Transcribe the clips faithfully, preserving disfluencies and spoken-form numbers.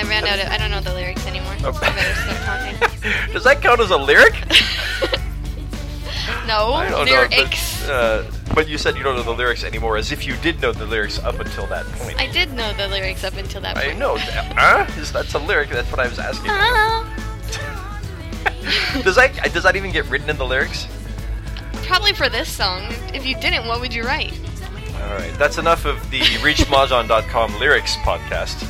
I ran out of... I don't know the lyrics anymore. Oh. I better stop talking. Does that count as a lyric? No, I don't lyrics. know. Uh, but you said you don't know the lyrics anymore, as if you did know the lyrics up until that point. I did know the lyrics up until that point. I know. Huh? Is that's a lyric? That's what I was asking. Uh, does that does that even get written in the lyrics? probably for this song. If you didn't, what would you write? All right, that's enough of the reach mahjong dot com lyrics podcast.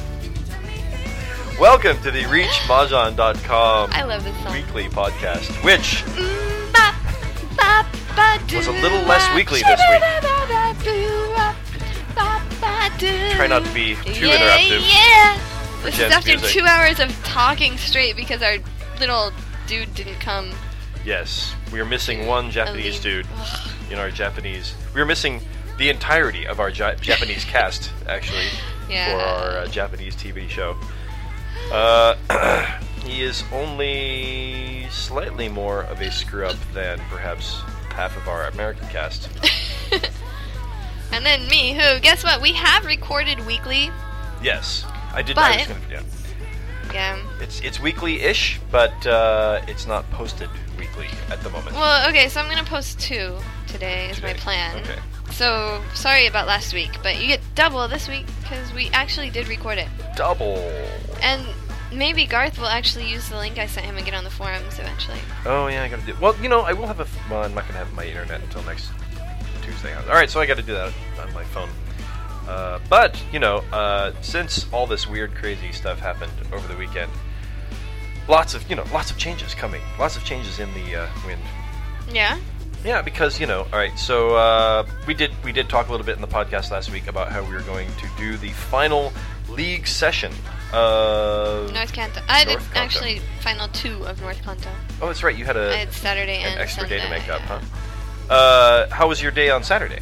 Welcome to the reach mahjong dot com I love this song. weekly podcast, which Mm, ba, ba, ba, was a do, little less ba, weekly this shabba, week. ba, ba, boo, ba, ba, ba, do. Try not to be too yeah, interruptive Yeah. for This Jen's is after music. two hours of talking straight because our little dude didn't come. Yes, we are missing one Japanese dude Ugh. in our Japanese. We are missing the entirety of our ja- Japanese cast, actually, Yeah. for our uh, Japanese T V show. Uh, he is only slightly more of a screw-up than perhaps half of our American cast. And then me, who, guess what? We have recorded weekly. Yes, I did. I was But- gonna, yeah. Yeah. It's it's weekly-ish, but uh, it's not posted weekly at the moment. Well, okay, so I'm going to post two today is my Today. plan. Okay. So, sorry about last week, but you get double this week because we actually did record it. Double. And maybe Garth will actually use the link I sent him and get on the forums eventually. Oh yeah, I gotta do. Well, you know, I will have a. F- well, I'm not gonna have my internet until next Tuesday. All right, so I got to do that on my phone. Uh, but you know, uh, since all this weird, crazy stuff happened over the weekend, lots of you know, lots of changes coming. Lots of changes in the uh, wind. Yeah? Yeah, because you know, all right. So uh, we did we did talk a little bit in the podcast last week about how we were going to do the final league session of North Kanto. I did North Kanto. actually final two of North Kanto. Oh, that's right. You had a I had Saturday an and extra Sunday. day to make up, huh? Uh, how was your day on Saturday?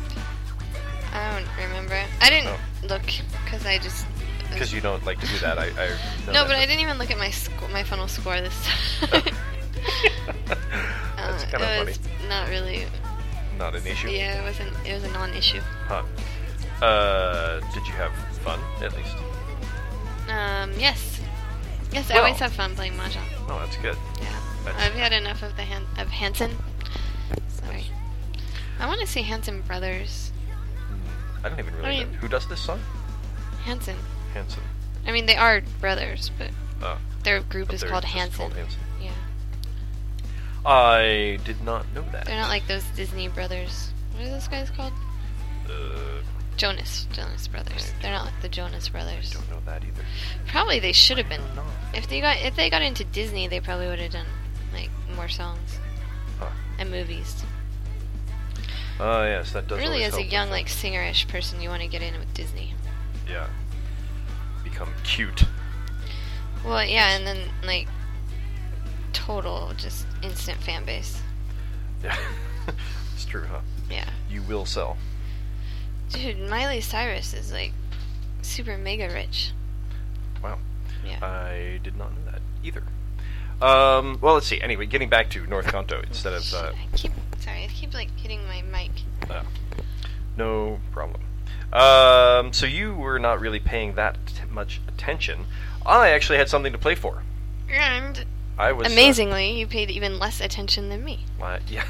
I don't remember. I didn't Oh. look because I just. Because you don't like to do that. I, I know No, that, but I didn't even look at my sco- my final score this time. That's Uh, kind of it funny. was not really. Not an issue. Yeah, it wasn't. It was a non-issue. Huh. Uh, did you have fun at least? Um, yes, yes. I Well- always have fun playing mahjong. Oh, that's good. Yeah, That's- I've had enough of the Han- of Hanson. Sorry, I want to see Hanson Brothers. I don't even really I mean- know who does this song. Hanson. Hanson. I mean, they are brothers, but Oh, their group but is they're called just Hanson. called Hanson. Yeah, I did not know that. they're not like those Disney brothers. What are those guys called? Uh, Jonas. Jonas Brothers. They're not like the Jonas I Brothers. don't know that either. Probably they should have been. I don't know. If they got if they got into Disney, they probably would have done like more songs Huh. and movies. Oh yes, that does. Really, always as a help young with like singerish person, you want to get in with Disney. that. Yeah. Become cute. Well, yeah, and then like total just instant fan base. Yeah. It's true, huh? Yeah, You will sell. dude, Miley Cyrus is like super mega rich. Wow. Yeah. I did not know that either. Um, well, let's see. Anyway, getting back to North Kanto instead of... Uh, I keep sorry, I keep like hitting my mic. uh, no problem. Um, so you were not really paying that t- much attention. I actually had something to play for. And I was... uh, amazingly, you paid even less attention than me. uh, yeah.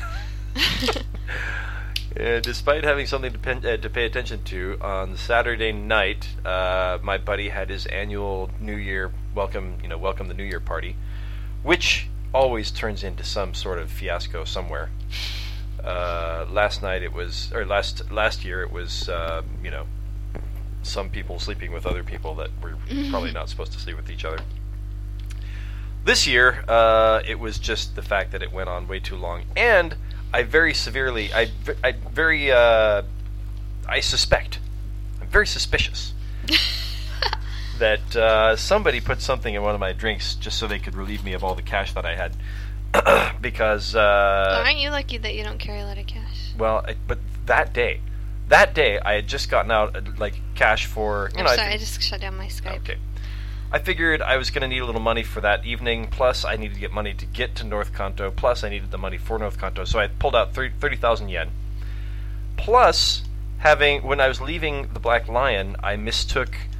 Uh, despite having something to, pen, uh, to pay attention to, on Saturday night, uh, my buddy had his annual New Year welcome, you know, welcome the New Year party, which always turns into some sort of fiasco somewhere. Uh, last night it was, or last last year it was, uh, you know, some people sleeping with other people that were probably not supposed to sleep with each other. This year, uh, it was just the fact that it went on way too long, and I very severely, I, I very, uh, I suspect, I'm very suspicious that uh, somebody put something in one of my drinks just so they could relieve me of all the cash that I had, because, uh, Aren't you lucky that you don't carry a lot of cash? well, I, but that day, that day, I had just gotten out, uh, like, cash for, you I'm know, I sorry, I, think- just shut down my Skype. Okay. I figured I was going to need a little money for that evening, plus I needed to get money to get to North Kanto, plus I needed the money for North Kanto, so I pulled out thirty thousand yen. Plus, having, when I was leaving the Black Lion, I mistook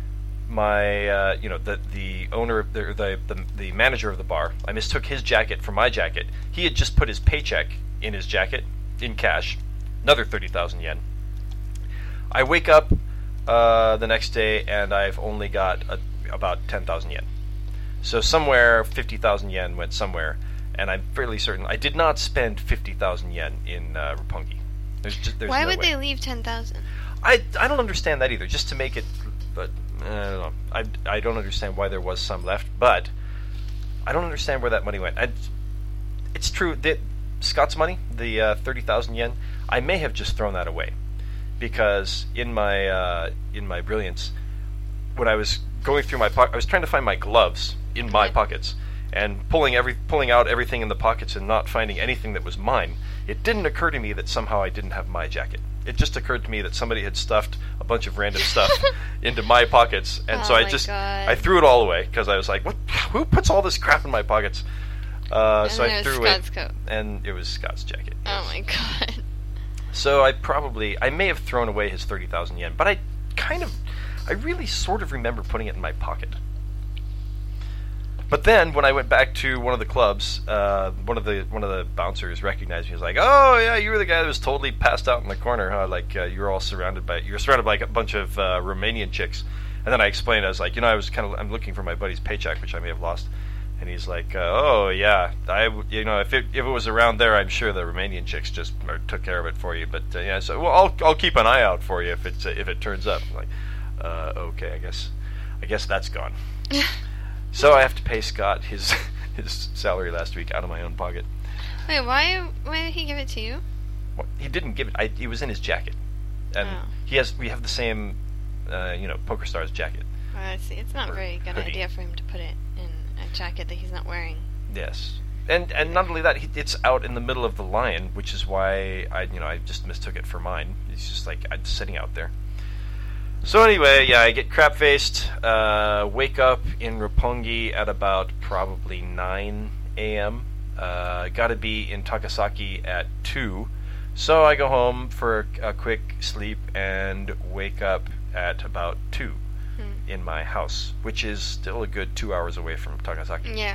my uh, you know the the owner of the, the the the manager of the bar. I mistook his jacket for my jacket. He had just put his paycheck in his jacket in cash, another thirty thousand yen. I wake up uh, the next day and I've only got a, about ten thousand yen. So somewhere fifty thousand yen went somewhere, and I'm fairly certain I did not spend fifty thousand yen in uh, Roppongi. There's just, there's Why no would way. they leave ten thousand? I, I don't understand that either. Just to make it, but uh, I don't know. I, I don't understand why there was some left, but I don't understand where that money went. I, it's true that Scott's money, the uh, thirty thousand yen, I may have just thrown that away, because in my uh, in my brilliance, when I was going through my pocket, I was trying to find my gloves in my Okay. pockets, and pulling every pulling out everything in the pockets and not finding anything that was mine. It didn't occur to me that somehow I didn't have my jacket. It just occurred to me that somebody had stuffed a bunch of random stuff into my pockets, and Oh so I my just God. I threw it all away because I was like, "What? Who puts all this crap in my pockets?" Uh, And so then I it was threw Scott's it, coat. and it was Scott's jacket. Oh yes. my god. So I probably I may have thrown away his thirty thousand yen, but I kind of I really sort of remember putting it in my pocket. But then, when I went back to one of the clubs, uh, one of the one of the bouncers recognized me. He was like, "Oh yeah, you were the guy that was totally passed out in the corner, huh? Like uh, you were all surrounded by you were surrounded by like a bunch of uh, Romanian chicks." And then I explained, I was like, "You know, I was kind of I'm looking for my buddy's paycheck, which I may have lost." And he's like, uh, "Oh yeah, I w- you know if it if it was around there, I'm sure the Romanian chicks just or took care of it for you." But uh, yeah, so well, I'll I'll keep an eye out for you if it's uh, if it turns up. I'm like, uh, okay, I guess I guess that's gone. So I have to pay Scott his his salary last week out of my own pocket. Wait, why why did he give it to you? Well, he didn't give it. I, it was in his jacket, and Oh. he has. We have the same, uh, you know, PokerStars jacket. Well, I see. It's not a Or very good hoodie. idea for him to put it in a jacket that he's not wearing. Yes, and and not only that, he, it's out in the middle of the line, which is why I you know I just mistook it for mine. It's just like I'm sitting out there. So anyway, yeah, I get crap faced. Uh, wake up in Roppongi at about probably nine a.m. Uh, Got to be in Takasaki at two. So I go home for a, a quick sleep and wake up at about two Hmm. in my house, which is still a good two hours away from Takasaki. Yeah.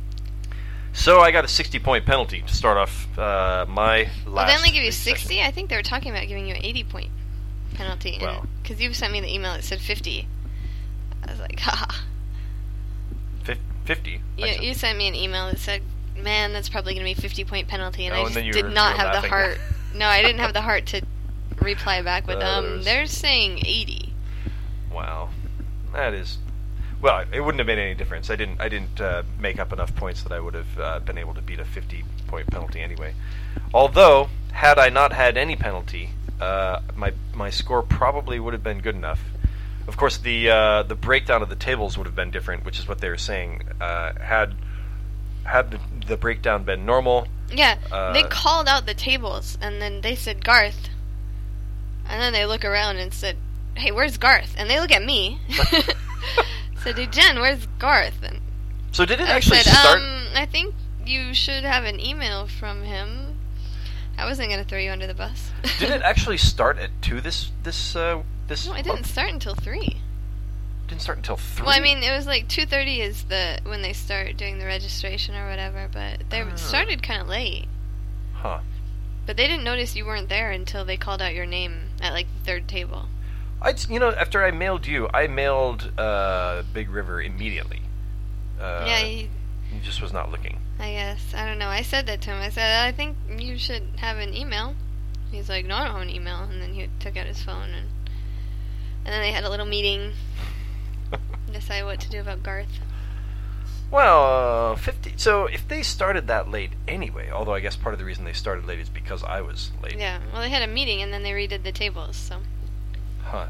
So I got a sixty point penalty to start off uh, my last. Well, they only give you three sixty? sessions. I think they were talking about giving you an eighty point penalty. Well. Because you sent me the email that said fifty. I was like, haha. Fif- fifty. I You, said- you sent me an email that said, man, that's probably going to be a fifty point penalty. And Oh, I and just then you did were- not you were have the laughing. heart. No, I didn't have the heart to reply back with, Uh, um, there's- they're saying eighty. Wow, that is. Well, it wouldn't have made any difference. I didn't. I didn't uh, make up enough points that I would have uh, been able to beat a fifty point penalty anyway. Although, had I not had any penalty, uh, my my score probably would have been good enough. Of course, the uh, the breakdown of the tables would have been different, which is what they were saying. Uh, had had the, the breakdown been normal, Yeah, Uh, they called out the tables, and then they said Garth. And then they look around and said, hey, where's Garth? And they look at me. Said, hey, Jen, where's Garth? And so did it I actually said, start? um, I think you should have an email from him. I wasn't going to throw you under the bus. Did it actually start at two? This this uh, this No, it didn't start until three. didn't start until three. Well, I mean, it was like two thirty is the when they start doing the registration or whatever, but they Ah. started kind of late. huh? But they didn't notice you weren't there until they called out your name at like the third table. I you know after I mailed you, I mailed uh, Big River immediately. Uh, yeah, he, he just was not looking. I guess. I don't know. I said that to him. I said, I think you should have an email. He's like, no, I don't have an email. And then he took out his phone, and and then they had a little meeting, decide what to do about Garth. Well, uh, fifty. So if they started that late anyway, although I guess part of the reason they started late is because I was late. Yeah, well, they had a meeting, and then they redid the tables, so. Huh.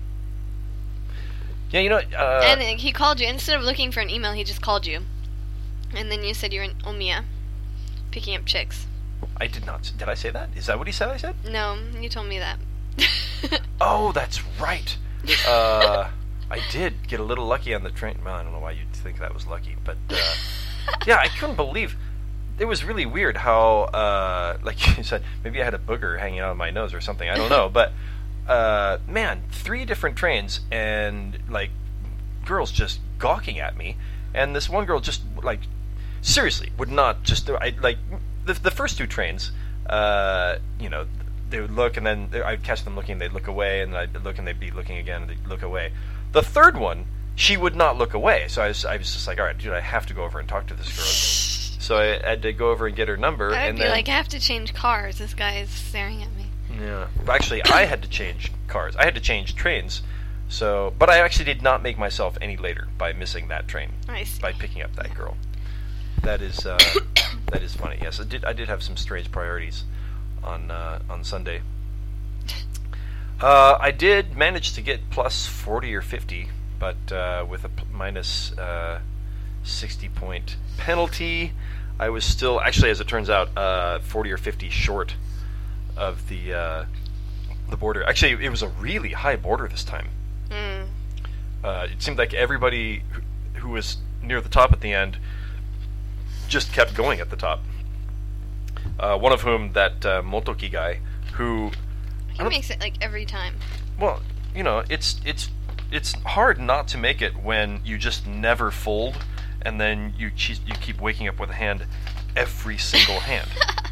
Yeah, you know. Uh, and he called you. Instead of looking for an email, he just called you. And then you said you're in Omiya, picking up chicks. I did not. Did I say that? Is that what he said? I said. No, you told me that. Oh, that's right. Uh, I did get a little lucky on the train. Well, I don't know why you'd think that was lucky, but uh, yeah, I couldn't believe. It was really weird how, uh, like you said, maybe I had a booger hanging out of my nose or something. I don't know, but uh, man, three different trains and like girls just gawking at me, and this one girl just like seriously would not just I like the the first two trains, uh, you know, they would look and then I'd catch them looking, they'd look away, and then I'd look and they'd be looking again and they'd look away. The third one, she would not look away, so I was I was just like, all right, dude, I have to go over and talk to this girl. So I had to go over and get her number. I would and be then, like, I have to change cars. This guy is staring at me. Yeah. Well, actually, I had to change cars. I had to change trains. So, but I actually did not make myself any later by missing that train. I see. By picking up that girl. That is uh, that is funny. Yes, I did. I did have some strange priorities on uh, on Sunday. Uh, I did manage to get plus forty or fifty, but uh, with a p- minus uh, sixty point penalty, I was still actually, as it turns out, uh, forty or fifty short of the uh, the border. Actually, it was a really high border this time. Mm. Uh, it seemed like everybody who, who was near the top at the end just kept going at the top. Uh, one of whom, that uh, Motoki guy, who He makes it like every time. Well, you know, it's it's it's hard not to make it when you just never fold, and then you che- you keep waking up with a hand every single hand.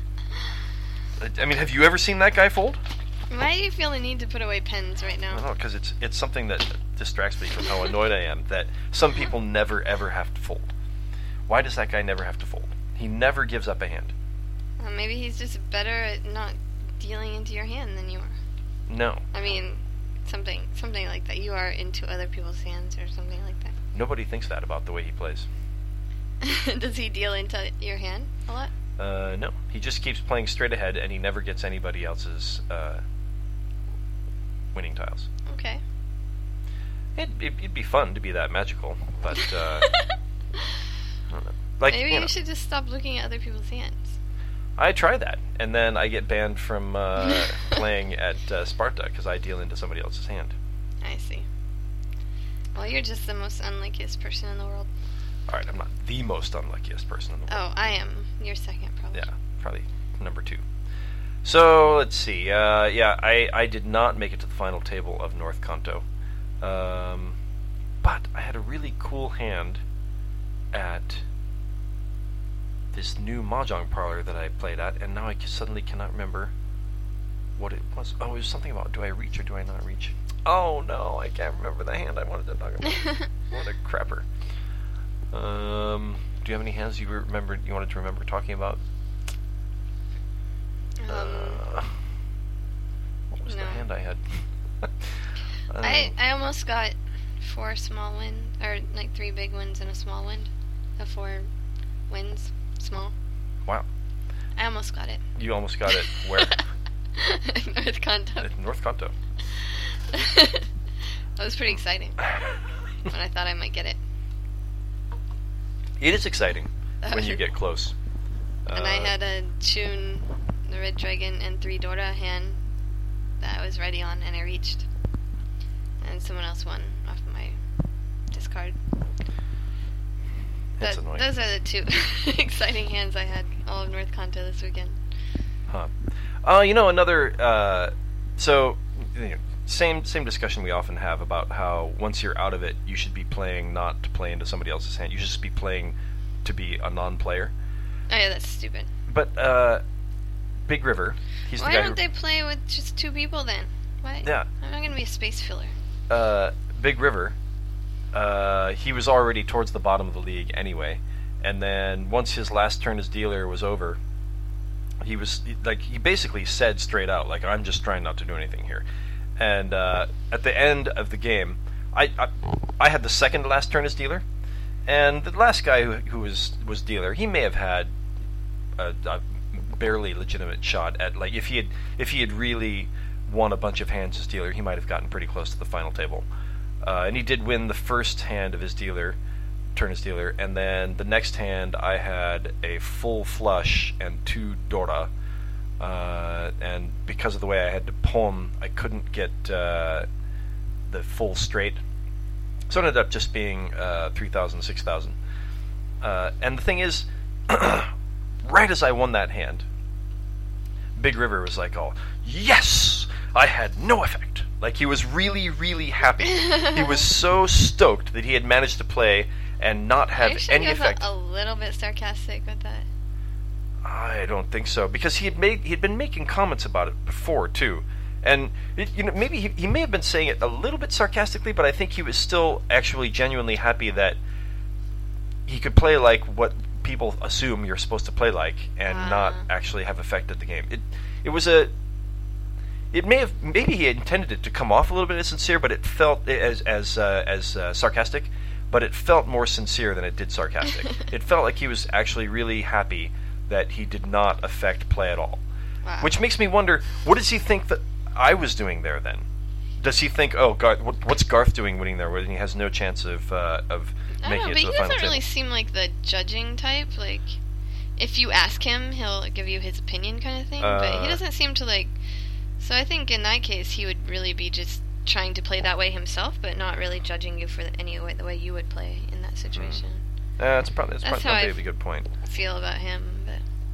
I mean, have you ever seen that guy fold? Why do you feel the need to put away pens right I now? don't know, because it's it's something that distracts me from how annoyed I am that some people never ever have to fold. Why does that guy never have to fold? He never gives up a hand. Well, maybe he's just better at not dealing into your hand than you are. No. I mean, something something like that. You are into other people's hands or something like that. Nobody thinks that about the way he plays. Does he deal into your hand a lot? Uh, no. He just keeps playing straight ahead, and he never gets anybody else's uh, winning tiles. Okay. It, it, it'd be fun to be that magical, but uh, I don't know. Like, Maybe you you know, should just stop looking at other people's hands. I try that, and then I get banned from uh, playing at uh, Sparta because I deal into somebody else's hand. I see. Well, you're just the most unluckiest person in the world. All right, I'm not the most unluckiest person in the world. Oh, I am. You're second, probably. Yeah, probably number two. So, let's see. Uh, yeah, I, I did not make it to the final table of North Kanto. Um, but I had a really cool hand at this new mahjong parlor that I played at, and now I suddenly cannot remember what it was. Oh, it was something about do I reach or do I not reach? Oh, no, I can't remember the hand I wanted to talk about. What a crapper. Um, do you have any hands you remember you wanted to remember talking about? Um, uh, what was no. the hand I had? I, don't I know. I almost got four small wins, or like three big wins and a small win. The four wins, small. Wow. I almost got it. You almost got it. Where? North Kanto. At North Kanto. That was pretty exciting. When I thought I might get it. It is exciting when you get close. And I Uh, had a Chun, the Red Dragon, and three Dora hand that I was ready on, and I reached. And someone else won off my discard. That's That- annoying. those are the two exciting hands I had all of North Kanto this weekend. Huh. Uh, you know, another, uh, so, you know, same same discussion we often have about how once you're out of it, you should be playing not to play into somebody else's hand. You should just be playing to be a non-player. Oh yeah, that's stupid. But, uh, Big River, he's Why the guy don't who... they play with just two people then? Why? Yeah. I'm not going to be a space filler. Uh, Big River, uh, he was already towards the bottom of the league anyway. And then once his last turn as dealer was over, he was, like, he basically said straight out, like, I'm just trying not to do anything here. And uh, at the end of the game, I, I I had the second last turn as dealer, and the last guy who, who was was dealer, he may have had a, a barely legitimate shot at, like, if he had if he had really won a bunch of hands as dealer, he might have gotten pretty close to the final table. Uh, and he did win the first hand of his dealer, turn as dealer, and then the next hand I had a full flush and two Dora. Uh, and because of the way I had to palm, I couldn't get uh, the full straight. So it ended up just being uh, three thousand, six thousand. Uh, and the thing is, right as I won that hand, Big River was like, oh, yes! I had no effect. Like, he was really, really happy. He was so stoked that he had managed to play and not have Actually, any he was effect. A, a little bit sarcastic with that. I don't think so, because he had made he had been making comments about it before too, and it, you know maybe he, he may have been saying it a little bit sarcastically, but I think he was still actually genuinely happy that he could play like what people assume you're supposed to play like, and Uh. not actually have affected the game. It it was a it may have maybe he intended it to come off a little bit as sincere, but it felt as as uh, as uh, sarcastic, but it felt more sincere than it did sarcastic. It felt like he was actually really happy that he did not affect play at all. Wow. Which makes me wonder, what does he think that I was doing there then? Does he think, oh, Garth, what, what's Garth doing winning there when he has no chance of uh, of I don't making know, it but to the he final doesn't really table? seem like the judging type. Like, if you ask him, he'll give you his opinion kind of thing. but Uh. he doesn't seem to, like... So I think in that case, he would really be just trying to play that way himself, but not really judging you for the, any way, the way you would play in that situation. Uh, that's probably that's, That's probably how I maybe a good point. Feel about him, but...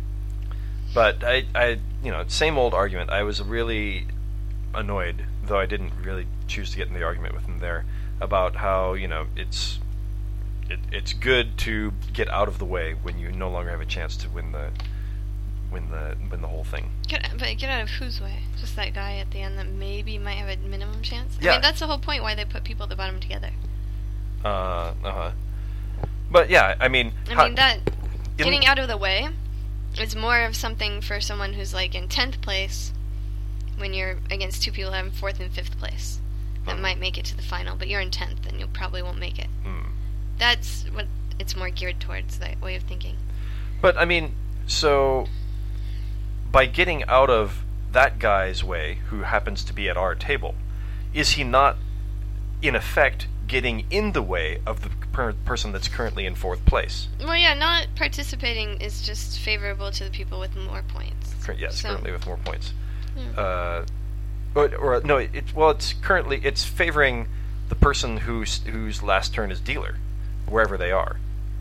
But I, I, you know, same old argument. I was really annoyed, though I didn't really choose to get in the argument with him there, about how, you know, it's it, it's good to get out of the way when you no longer have a chance to win the win the win the whole thing. Get, but get out of whose way? Just that guy at the end that maybe might have a minimum chance? Yeah. I mean, that's the whole point why they put people at the bottom together. Uh, uh-huh. But yeah, I mean... I how- mean, that in- getting out of the way is more of something for someone who's, like, in tenth place when you're against two people that are in fourth and fifth place that Mhm. might make it to the final, but you're in tenth and you probably won't make it. Hmm. That's what it's more geared towards, that way of thinking. But, I mean, so... by getting out of that guy's way, who happens to be at our table, is he not, in effect, getting in the way of the per- person that's currently in fourth place? Well, yeah, not participating is just favorable to the people with more points. Cur- yes, So- currently with more points. Yeah. Uh, or, or no, it well, it's currently it's favoring the person whose whose last turn is dealer, wherever they are.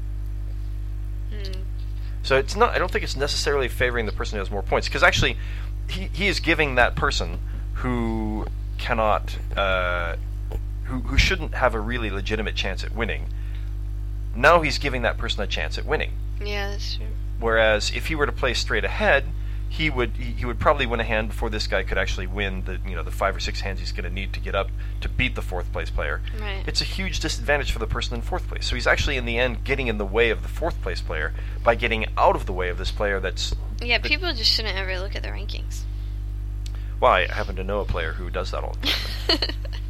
Hmm. So it's not. I don't think it's necessarily favoring the person who has more points, because actually, he he is giving that person who cannot, uh, who who shouldn't have a really legitimate chance at winning. Now he's giving that person a chance at winning. Yeah, that's true. Whereas if he were to play straight ahead, he would he, he would probably win a hand before this guy could actually win the you know the five or six hands he's going to need to get up to beat the fourth place player. Right. It's a huge disadvantage for the person in fourth place. So he's actually in the end getting in the way of the fourth place player by getting out of the way of this player that's. Yeah, that- people just shouldn't ever look at the rankings. Well, I happen to know a player who does that all the time.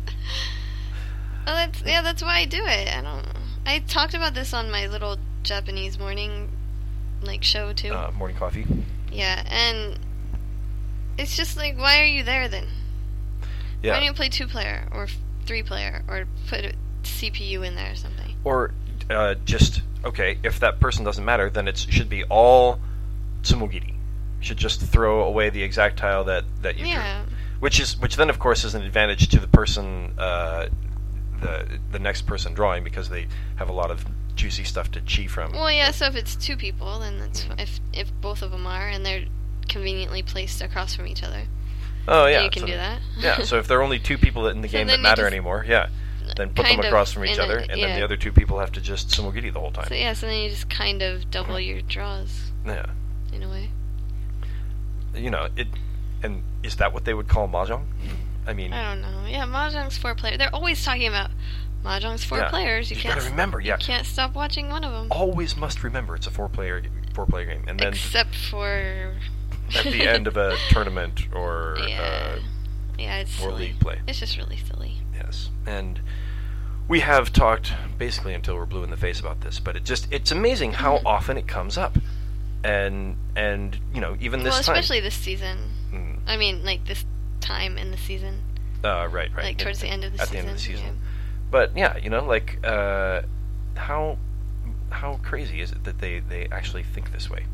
Well, that's yeah, that's why I do it. I don't. I talked about this on my little Japanese morning, like show too. uh, morning coffee. Yeah, and it's just like, why are you there then? Yeah. Why don't you play two player or f- three player or put a C P U in there or something? Or uh, just okay, if that person doesn't matter, then it should be all tsumogiri. You should just throw away the exact tile that that you Yeah. drew. Which is which then of course is an advantage to the person, uh, the the next person drawing, because they have a lot of juicy stuff to chi from. Well, yeah. So if it's two people, then that's f- if if both of them are and they're conveniently placed across from each other. Oh yeah, you can so, do that. Yeah, so if there are only two people in the So game then that you matter just anymore, yeah, then put them kind of across from each in a- other, and then yeah. the other two people have to just tsumogiri the whole time. So yeah, so then you just kind of double your draws Yeah, in a way. you know it, and is that what they would call mahjong? I mean, I don't know. Yeah, mahjong's four player. They're always talking about mahjong's four Yeah. players. You You can't gotta remember, you yeah. can't stop watching one of them. always must remember it's a four-player four-player game, and then Except for at the end of a tournament or yeah, uh, yeah, it's or silly. league play. It's just really silly. Yes, and we have talked basically until we're blue in the face about this, but it just it's amazing how Mm-hmm. often it comes up, and and you know even this well, time. especially this season. Mm. I mean, like this time in the season, Uh, right, right. like towards the end of the at season. the end of the season. yeah. But yeah, you know, like uh, how how crazy is it that they, they actually think this way?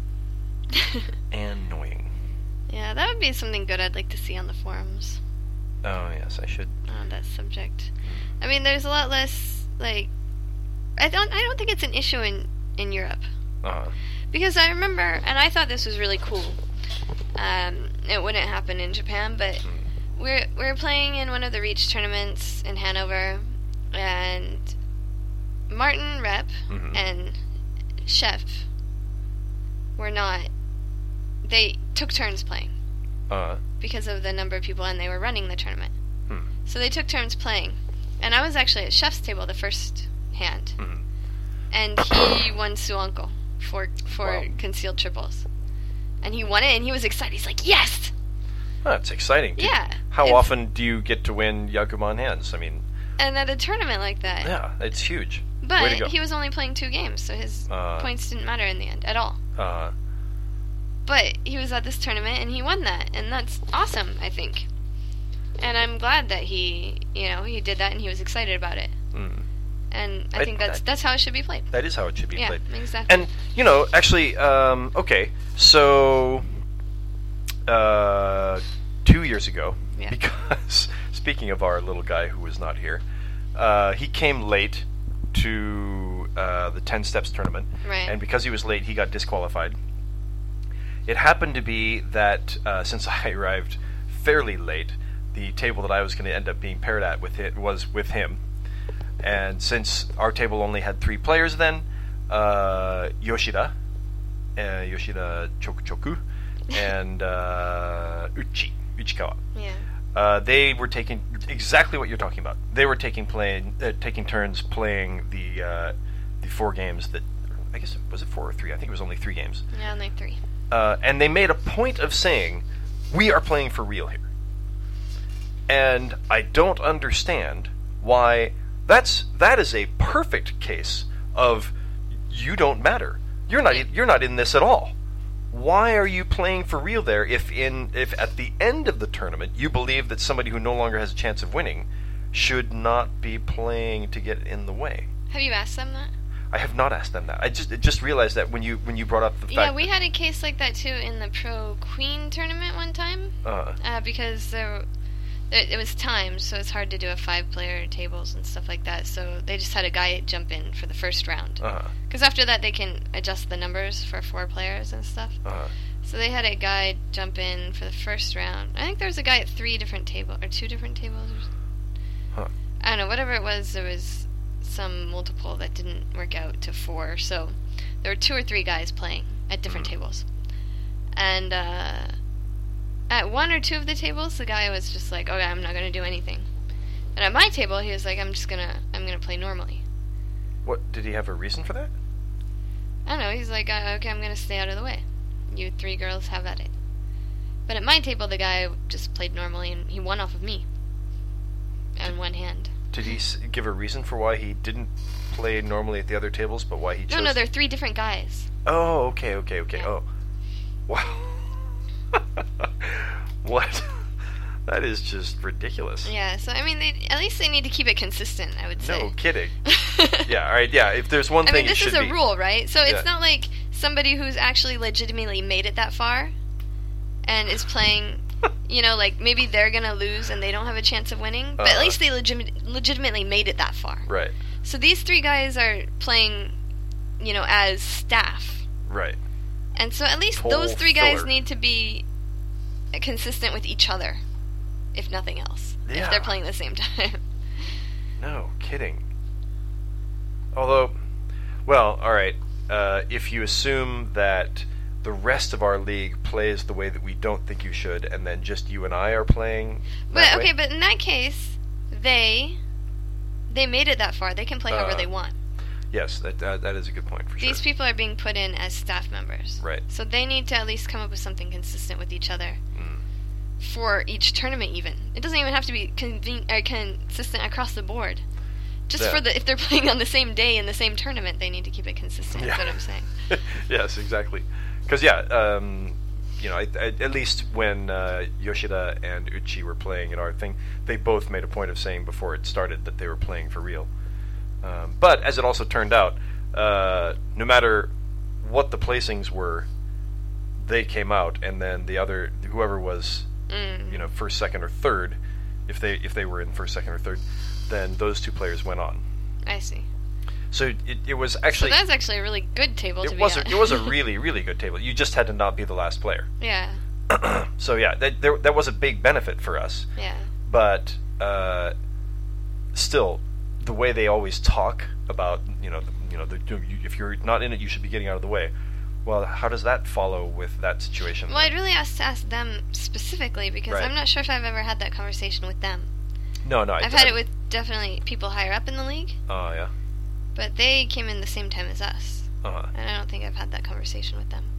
Annoying. Yeah, that would be something good I'd like to see on the forums Oh yes, I should. on that subject. I mean, there's a lot less like I don't I don't think it's an issue in in Europe. Uh, Because I remember, and I thought this was really cool. Um, it wouldn't happen in Japan, but we're we're playing in one of the Reach tournaments in Hanover, and Martin Rep Mhm. and Chef were not. They took turns playing Uh, because of the number of people, and they were running the tournament. hmm. So they took turns playing, and I was actually at Chef's table the first hand, Mhm. and he won Suanko for for Wow. concealed triples, and he won it, and he was excited. He's like, "Yes!" Oh, that's exciting. Did- Yeah. How It's- often do you get to win Yakuman hands? I mean, And at a tournament like that. yeah, it's huge. Way But to go. he was only playing two games, so his Uh. points didn't matter in the end at all. Uh, But he was at this tournament, and he won that, and that's awesome, I think. And I'm glad that he, you know, he did that, and he was excited about it. mm. And I, I- think that's I- that's how it should be played. That is how it should be Yeah, played. exactly. And, you know, actually, um, okay, so uh, two years ago, Yeah. because speaking of our little guy who was not here, uh, he came late to uh, the ten Steps tournament, Right. and because he was late, he got disqualified. It happened to be that uh, since I arrived fairly late, the table that I was going to end up being paired at with it was with him. And since our table only had three players then, uh, Yoshida, uh, Yoshida Choku, and uh, Uchi, Uchikawa, Yeah. uh, they were taking exactly what you're talking about. They were taking playing, uh, taking turns playing the uh, the four games that, I guess, was it four or three? I think it was only three games. Yeah, only three. Uh, and they made a point of saying, we are playing for real here. And I don't understand why that's that is a perfect case of you don't matter. You're not you're not in this at all. Why are you playing for real there if in if at the end of the tournament you believe that somebody who no longer has a chance of winning should not be playing to get in the way? Have you asked them that? I have not asked them that. I just just realized that when you when you brought up the fact Yeah, we had a case like that too in the Pro Queen tournament one time. uh, Uh, because there, it, it was timed, so it's hard to do a five-player tables and stuff like that. So they just had a guy jump in for the first round. uh, Because after that, they can adjust the numbers for four players and stuff. uh, So they had a guy jump in for the first round. I think there was a guy at three different tables, or two different tables. Or Huh. I don't know, whatever it was, there was some multiple that didn't work out to four. So there were two or three guys playing at different Mhm. tables. And uh, at one or two of the tables, the guy was just like, okay, I'm not going to do anything. And at my table, he was like, I'm just going to, I'm going to play normally. what did he have a reason for that? I don't know, he's like, uh, okay, I'm going to stay out of the way. You three girls have at it. But at my table, the guy just played normally, and he won off of me. On one hand. Did he s- give a reason for why he didn't play normally at the other tables, but why he chose? No, no, they're three different guys. Oh, okay, okay, okay. Yeah. Oh, wow. What? That is just ridiculous. Yeah, so I mean, they, at least they need to keep it consistent, I would say. No kidding. Yeah, all right. Yeah, if there's one I thing mean, this it is should a be, rule, right? So Yeah. it's not like somebody who's actually legitimately made it that far and is playing, you know, like maybe they're going to lose and they don't have a chance of winning, but at Uh-huh. least they legit- legitimately made it that far. Right, So these three guys are playing, you know, as staff. right. And so at least Toll those three guys filler. need to be consistent with each other, if nothing else. Yeah. If they're playing at the same time. No kidding. Although, well, all right. Uh, if you assume that the rest of our league plays the way that we don't think you should, and then just you and I are playing. But that okay, way, but in that case, they they made it that far. They can play however Uh, they want. yes, that, that that is a good point for These sure. people are being put in as staff members. Right. So they need to at least come up with something consistent with each other Mm. for each tournament. Even it doesn't even have to be conven- or consistent across the board. Just Yeah. for the if they're playing on the same day in the same tournament, they need to keep it consistent. Yeah. That's what I'm saying. Yes, exactly. Because yeah, um, you know, I, I, at least when uh, Yoshida and Uchi were playing in our thing, they both made a point of saying before it started that they were playing for real. Um, but as it also turned out, uh, no matter what the placings were, they came out, and then the other, whoever was, Mm. you know, first, second, or third, if they if they were in first, second, or third, then those two players went on. I see. So it, it was actually so that's actually a really good table to it be was at. a, it was a really really good table. You just had to not be the last player. Yeah. So yeah, that there, that was a big benefit for us. Yeah. But uh, still, the way they always talk about, you know, the, you know, the, you, if you're not in it, you should be getting out of the way. Well, how does that follow with that situation? Well, I'd really ask to ask them specifically because Right. I'm not sure if I've ever had that conversation with them. No, no. I, I've had it with definitely people higher up in the league, Oh, yeah. but they came in the same time as us, Uh-huh. and I don't think I've had that conversation with them.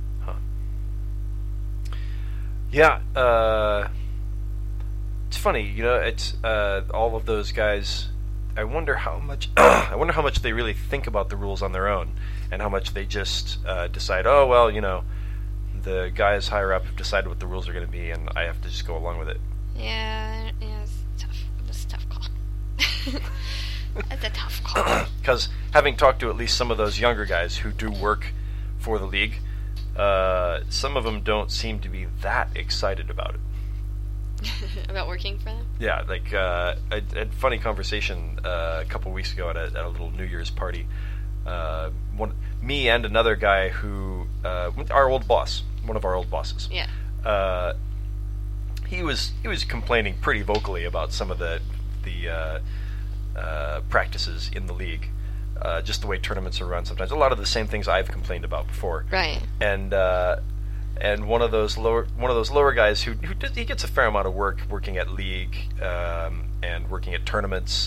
Yeah, uh, it's funny, you know. It's uh, all of those guys. I wonder how much. I wonder how much they really think about the rules on their own, and how much they just uh, decide. Oh well, you know, the guys higher up have decided what the rules are going to be, and I have to just go along with it. Yeah, yeah, it's tough. It's a tough call. It's a tough call. Because having talked to at least some of those younger guys who do work for the league, uh, some of them don't seem to be that excited about it. About working for them? Yeah, like uh, I had a funny conversation uh, a couple weeks ago at a, at a little New Year's party. Uh, one, me and another guy who, uh, our old boss, one of our old bosses. Yeah. Uh, he was he was complaining pretty vocally about some of the the uh, uh, practices in the league, uh, just the way tournaments are run. Sometimes a lot of the same things I've complained about before. Right. And uh, and one of those lower one of those lower guys who who does, he gets a fair amount of work working at league um, and working at tournaments.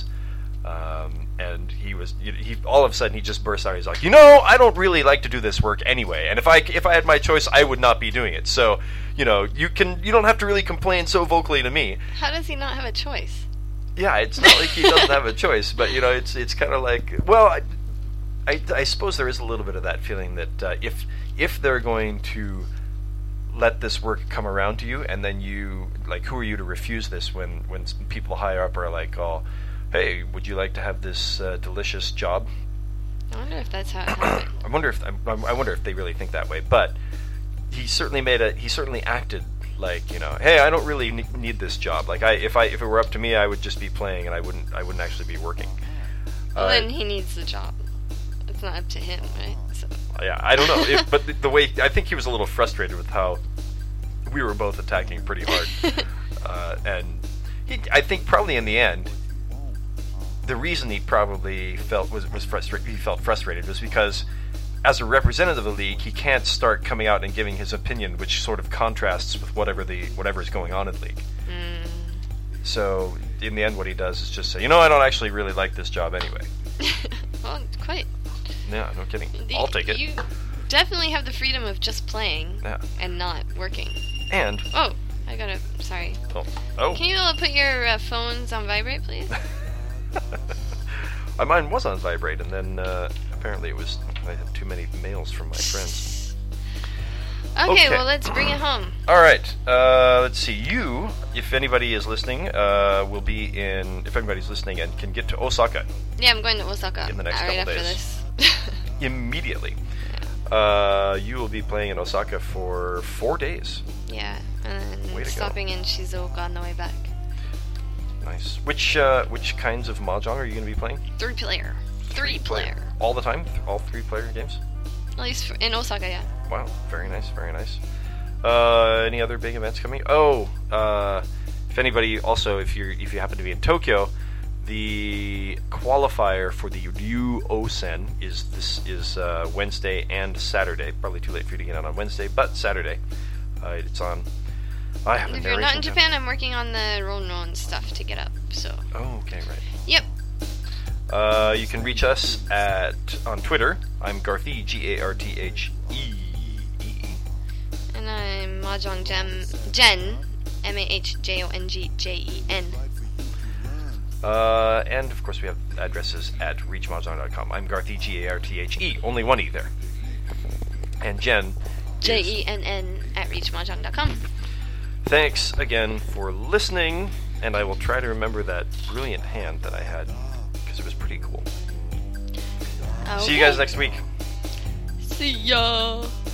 Um, and he was he, he all of a sudden he just burst out. He's like, you know, I don't really like to do this work anyway, and if I if I had my choice, I would not be doing it. So, you know, you can you don't have to really complain so vocally to me. How does he not have a choice? Yeah, it's not like he doesn't have a choice, but you know, it's it's kind of like, well, I, I, I suppose there is a little bit of that feeling that uh, if if they're going to let this work come around to you, and then you like, who are you to refuse this when when people higher up are like, oh, hey, would you like to have this uh, delicious job? I wonder if that's how it happened. I wonder if I, I wonder if they really think that way. But he certainly made a he certainly acted like, you know, hey, I don't really ne- need this job. Like, I if I if it were up to me, I would just be playing, and I wouldn't I wouldn't actually be working. Well, Uh, then he needs the job. It's not up to him, right? So. Yeah, I don't know. It, but the, the way I think he was a little frustrated with how we were both attacking pretty hard, uh, and he, I think probably in the end, the reason he probably felt was was frustrated. He felt frustrated was because, as a representative of the league, he can't start coming out and giving his opinion, which sort of contrasts with whatever the whatever is going on in the league. Mm. So in the end, what he does is just say, you know, I don't actually really like this job anyway. Well, quite. Yeah, no kidding. The, I'll take it. You definitely have the freedom of just playing Yeah. and not working. And Oh, I gotta. Sorry. oh, oh. Can you uh, put your uh, phones on vibrate, please? Uh, mine was on vibrate, and then uh, apparently it was. I had too many mails from my friends. Okay, Okay. well, let's bring it home. All right. Uh, let's see. You, if anybody is listening, uh, will be in. If anybody's listening and can get to Osaka Yeah, I'm going to Osaka In the next uh, right couple after days. this. immediately, uh, you will be playing in Osaka for four days. Yeah, and Way then to go. stopping in Shizuoka on the way back. Nice. Which uh, which kinds of mahjong are you going to be playing? Three player. Three player. All the time? Th- All three player games? At least for, in Osaka, yeah. Wow, very nice, very nice. Uh, any other big events coming? Oh, uh, if anybody also, if you if you happen to be in Tokyo, the qualifier for the Ryu Osen is this is uh, Wednesday and Saturday. Probably too late for you to get out on Wednesday, but Saturday, uh, it's on. I have a If you're not in narration Japan, I'm working on the Ronon stuff to get up, so. time. Oh, okay, right. Yep. Uh, you can reach us at on Twitter. I'm Garthy, G A R T H E E. And I'm Mahjong Gem, Jen, M A H J O N G J E N. Uh, and of course we have addresses at reach mahjong dot com. I'm Garthy, G A R T H E, only one E there. And Jen J is- E N N at reach mahjong dot com. Thanks again for listening, and I will try to remember that brilliant hand that I had, because it was pretty cool. See you guys next week. See ya.